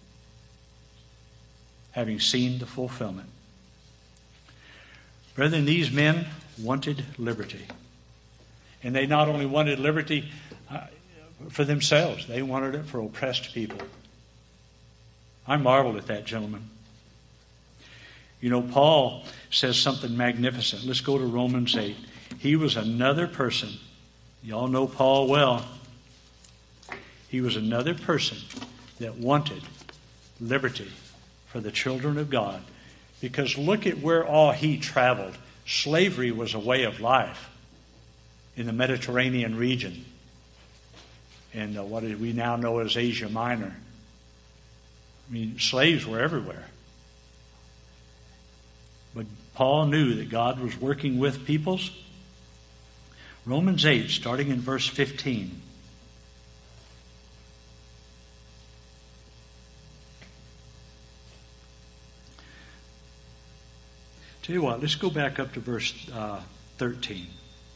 having seen the fulfillment. Brethren, these men wanted liberty. And they not only wanted liberty for themselves, they wanted it for oppressed people. I marveled at that, gentlemen. You know, Paul says something magnificent. Let's go to Romans 8. He was another person. Y'all know Paul well. He was another person that wanted liberty for the children of God. Because look at where all he traveled. Slavery was a way of life in the Mediterranean region, and what we now know as Asia Minor. I mean, slaves were everywhere. But Paul knew that God was working with peoples. Romans 8, starting in verse 15. Tell you what, let's go back up to verse 13.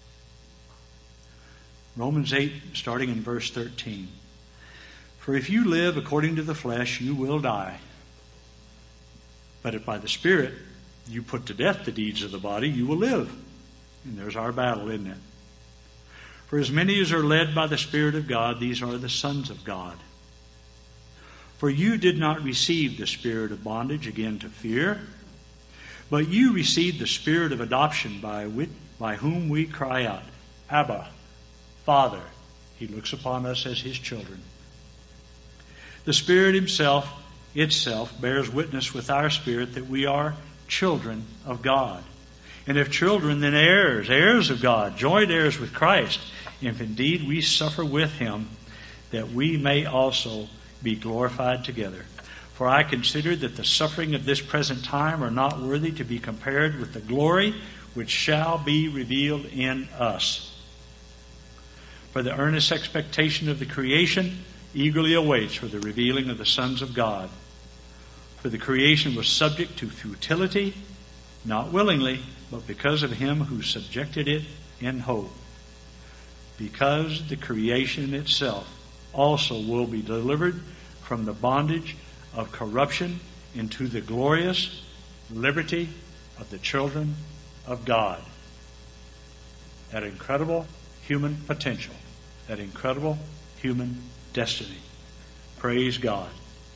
Romans 8, starting in verse 13. For if you live according to the flesh, you will die. But if by the Spirit you put to death the deeds of the body, you will live. And there's our battle, isn't it? For as many as are led by the Spirit of God, these are the sons of God. For you did not receive the spirit of bondage again to fear, but you received the Spirit of adoption by whom we cry out, Abba, Father. He looks upon us as His children. The Spirit itself bears witness with our spirit that we are children of God. And if children, then heirs, heirs of God, joint heirs with Christ, if indeed we suffer with him, that we may also be glorified together. For I consider that the suffering of this present time are not worthy to be compared with the glory which shall be revealed in us. For the earnest expectation of the creation eagerly awaits for the revealing of the sons of God. For the creation was subject to futility, not willingly, but because of him who subjected it in hope. Because the creation itself also will be delivered from the bondage of corruption into the glorious liberty of the children of God. That incredible human potential, that incredible human destiny. Praise God.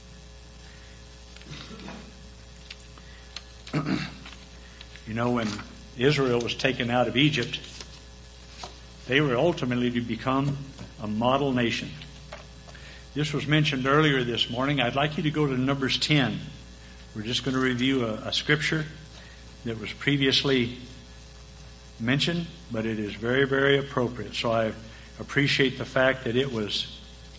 You know, when Israel was taken out of Egypt, they were ultimately to become a model nation. This was mentioned earlier this morning. I'd like you to go to Numbers 10. We're just going to review a scripture that was previously mentioned, but it is very, very appropriate. So I appreciate the fact that it was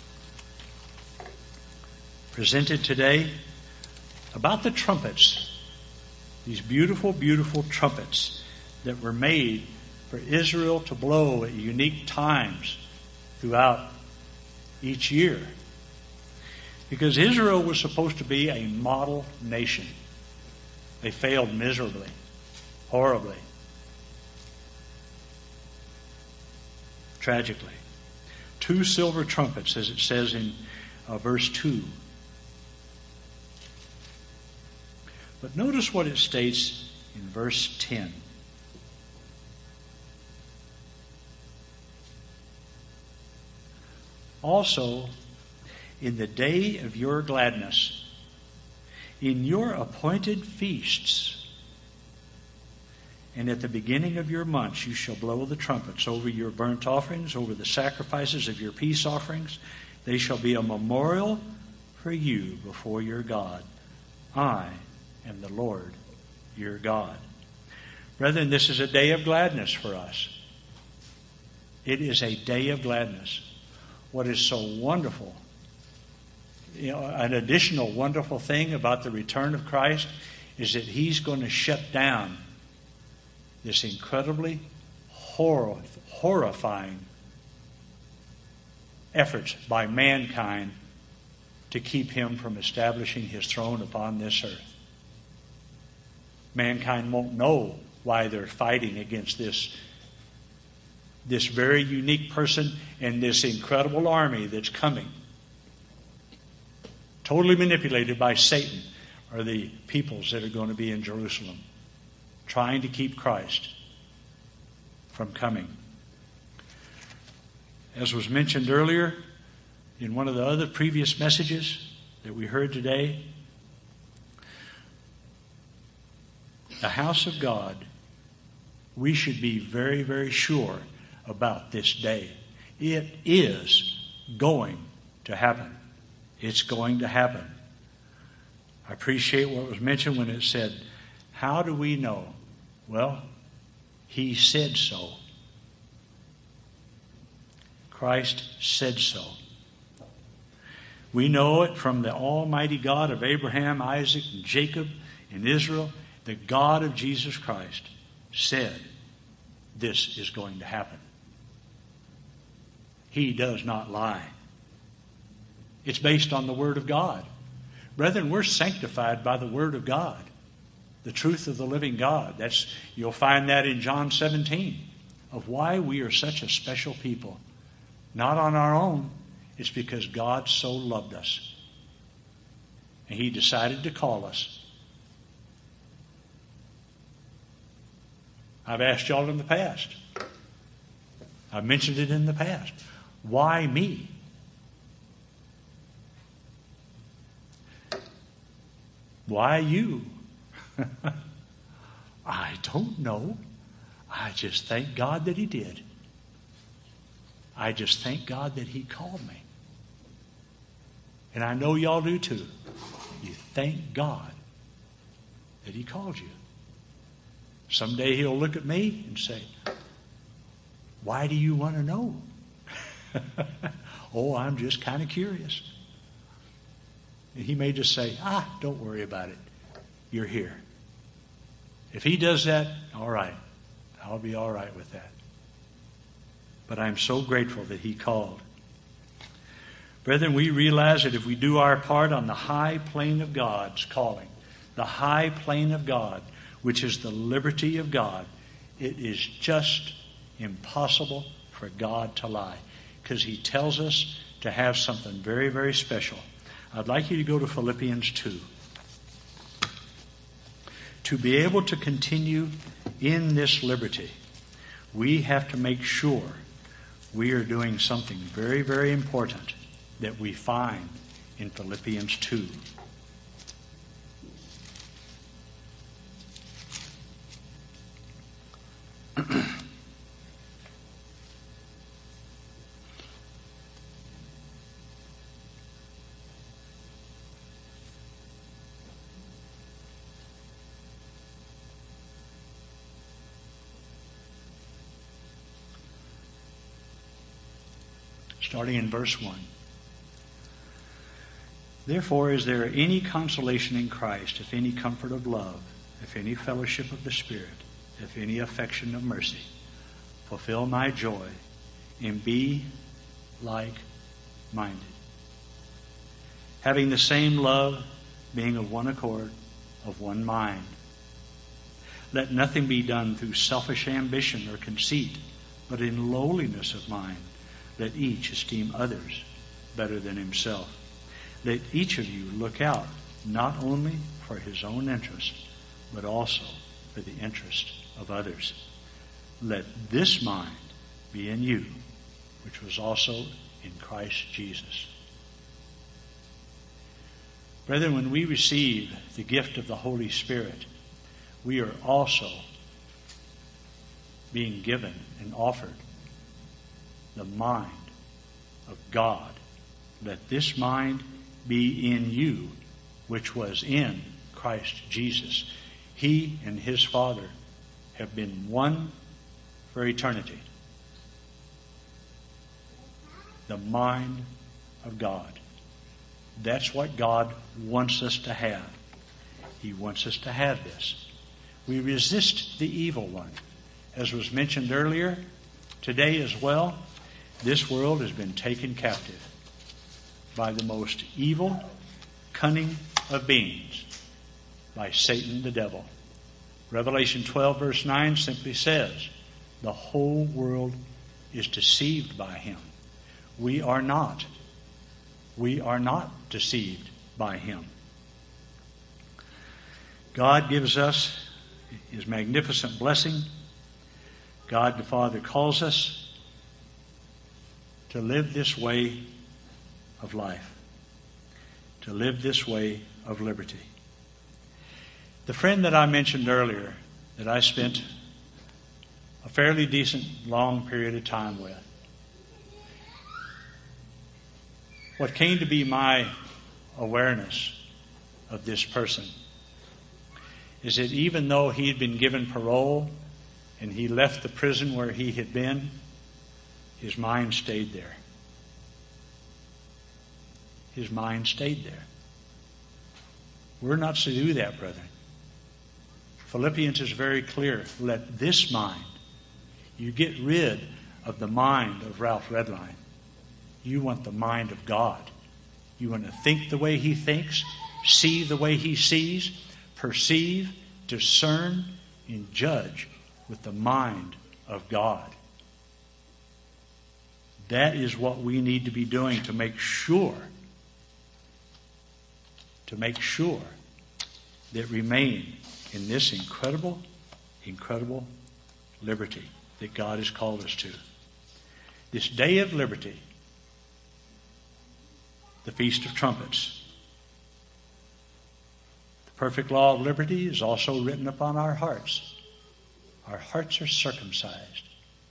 presented today about the trumpets. These beautiful, beautiful trumpets that were made for Israel to blow at unique times throughout each year. Because Israel was supposed to be a model nation. They failed miserably, horribly, tragically. 2 silver trumpets, as it says in verse 2. But notice what it states in verse 10. Also, in the day of your gladness, in your appointed feasts, and at the beginning of your months, you shall blow the trumpets over your burnt offerings, over the sacrifices of your peace offerings. They shall be a memorial for you before your God. I am the Lord your God. Brethren, this is a day of gladness for us. It is a day of gladness. What is so wonderful, an additional wonderful thing about the return of Christ is that he's going to shut down this incredibly horrifying efforts by mankind to keep him from establishing his throne upon this earth. Mankind won't know why they're fighting against this very unique person and this incredible army that's coming. Totally manipulated by Satan are the peoples that are going to be in Jerusalem, trying to keep Christ from coming. As was mentioned earlier in one of the other previous messages that we heard today, the house of God, we should be very, very sure about this day. It is going to happen. It's going to happen. I appreciate what was mentioned when it said, how do we know? Well, he said so. Christ said so. We know it from the Almighty God of Abraham, Isaac, and Jacob in Israel. The God of Jesus Christ said this is going to happen. He does not lie. It's based on the Word of God. Brethren, we're sanctified by the Word of God, the truth of the living God. You'll find that in John 17, of why we are such a special people. Not on our own. It's because God so loved us. And he decided to call us. I've asked y'all in the past. I've mentioned it in the past. Why me? Why you? I don't know. I just thank God that he did. I just thank God that he called me. And I know y'all do too. You thank God that he called you. Someday he'll look at me and say, why do you want to know? Oh, I'm just kind of curious. And he may just say, don't worry about it. You're here. If he does that, all right. I'll be all right with that. But I'm so grateful that he called. Brethren, we realize that if we do our part on the high plane of God's calling, the high plane of God, which is the liberty of God, it is just impossible for God to lie, because he tells us to have something very, very special. I'd like you to go to Philippians 2. To be able to continue in this liberty, we have to make sure we are doing something very, very important that we find in Philippians 2. Starting in verse 1. Therefore, is there any consolation in Christ, if any comfort of love, if any fellowship of the Spirit, if any affection of mercy, fulfill my joy and be like-minded, having the same love, being of one accord, of one mind. Let nothing be done through selfish ambition or conceit, but in lowliness of mind, let each esteem others better than himself. Let each of you look out not only for his own interest, but also for the interest of others. Let this mind be in you, which was also in Christ Jesus. Brethren, when we receive the gift of the Holy Spirit, we are also being given and offered the mind of God. Let this mind be in you, which was in Christ Jesus. He and his Father have been one for eternity. The mind of God. That's what God wants us to have. He wants us to have this. We resist the evil one. As was mentioned earlier, today as well, this world has been taken captive by the most evil, cunning of beings, by Satan the devil. Revelation 12 verse 9 simply says, the whole world is deceived by him. We are not. We are not deceived by him. God gives us his magnificent blessing. God the Father calls us to live this way of life, to live this way of liberty. The friend that I mentioned earlier, that I spent a fairly decent long period of time with, what came to be my awareness of this person is that even though he had been given parole and he left the prison where he had been, his mind stayed there. His mind stayed there. We're not to do that, brethren. Philippians is very clear. Let this mind, you get rid of the mind of Ralph Redline. You want the mind of God. You want to think the way he thinks, see the way he sees, perceive, discern, and judge with the mind of God. That is what we need to be doing to make sure that remain in this incredible, incredible liberty that God has called us to. This day of liberty, the Feast of Trumpets. The perfect law of liberty is also written upon our hearts. Our hearts are circumcised.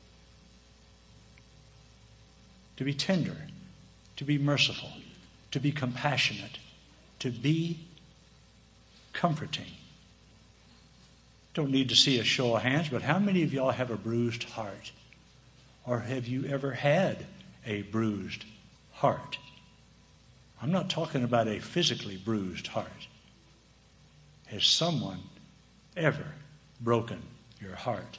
To be tender, to be merciful, to be compassionate, to be comforting. Don't need to see a show of hands, but how many of y'all have a bruised heart? Or have you ever had a bruised heart? I'm not talking about a physically bruised heart. Has someone ever broken your heart?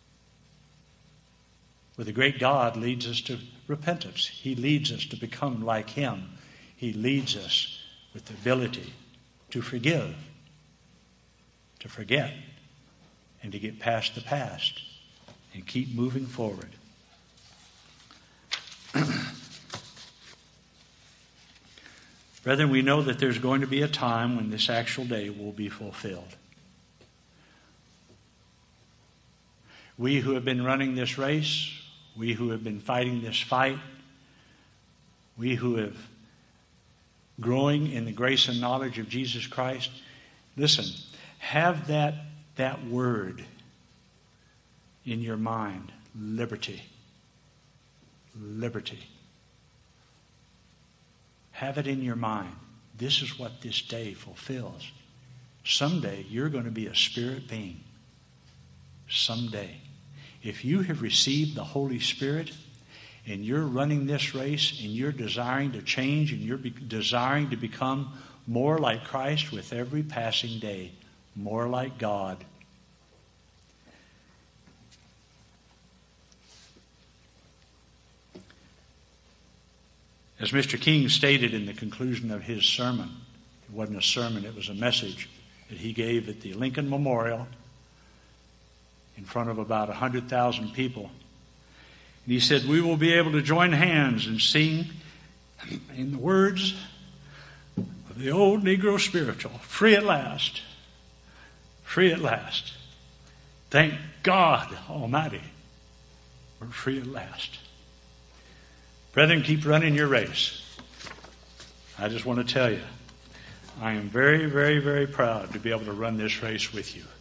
Well, the great God leads us to repentance. He leads us to become like Him. He leads us with the ability to forgive, to forget, and to get past the past and keep moving forward. Brethren, we know that there's going to be a time when this actual day will be fulfilled. We who have been running this race, we who have been fighting this fight, we who have growing in the grace and knowledge of Jesus Christ, listen, have that word in your mind, liberty. Liberty. Have it in your mind. This is what this day fulfills. Someday you're going to be a spirit being. Someday. If you have received the Holy Spirit and you're running this race and you're desiring to change and you're desiring to become more like Christ with every passing day, more like God. As Mr. King stated in the conclusion of his sermon, it wasn't a sermon, it was a message that he gave at the Lincoln Memorial in front of about 100,000 people. And he said, we will be able to join hands and sing in the words of the old Negro spiritual, free at last, free at last. Thank God Almighty, we're free at last. Brethren, keep running your race. I just want to tell you, I am very, very, very proud to be able to run this race with you.